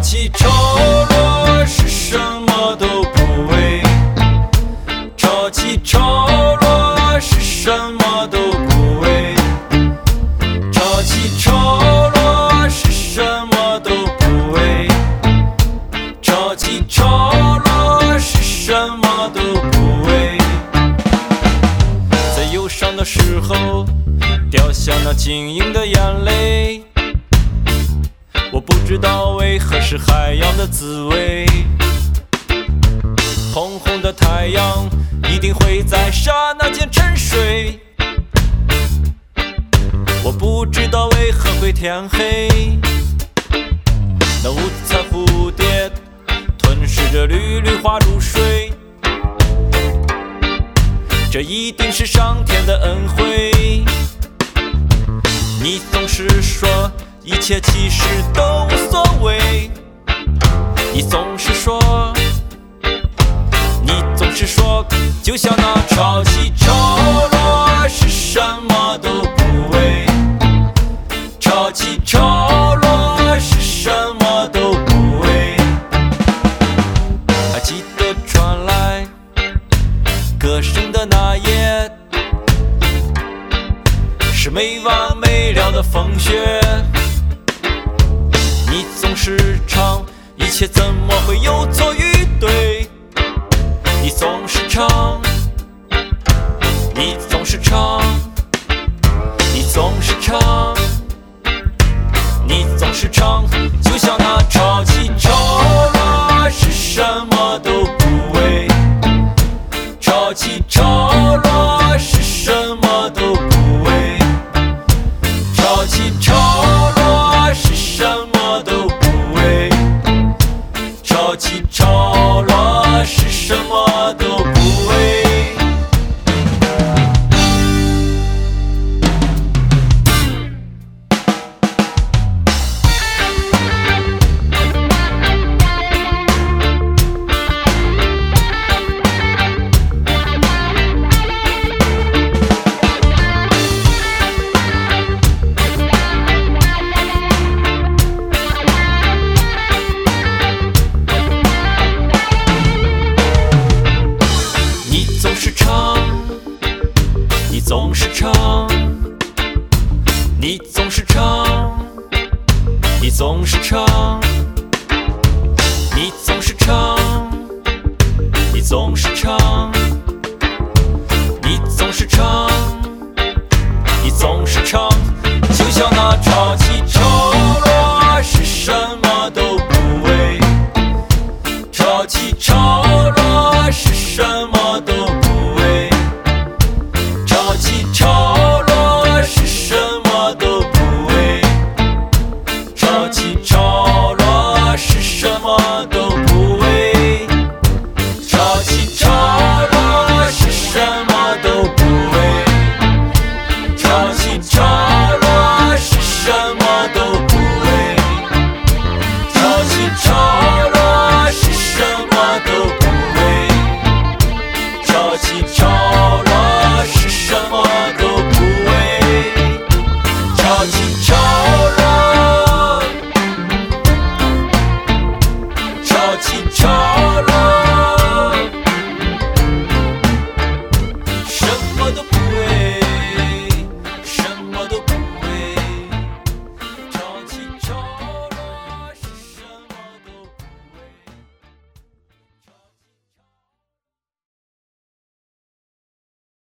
起潮落是什么都不为，潮起潮落是什么都不为，潮起潮落是什么都不为，潮起潮落是什么都不为。在忧伤的时候掉下那晶莹的眼泪，我不知道为何是海洋的滋味。红红的太阳一定会在刹那间沉睡，我不知道为何会天黑。那五彩蝴蝶吞噬着缕缕花入水，这一定是上天的恩惠。你总是说一切其实都无所谓，你总是说，就像那潮起潮落是什么都不为，潮起潮落是什么都不为。还记得传来歌声的那夜，是没完没了的风雪。你总是唱一切怎么会有错与对，你总是唱，你总是唱，你总是唱，你总是唱，就像那潮起潮落是什么都不为，潮起潮落是什么都不为，潮起潮落是什么都不为，潮起潮落是什么都不为。你总是唱，你总是唱，你总是唱，你总是唱，你总是唱，你总是唱，你总是唱，就像那潮起潮落是什么都不为，潮起潮落是什么都不为，潮起潮落是什么都不为，潮起潮落是什么都不为，潮起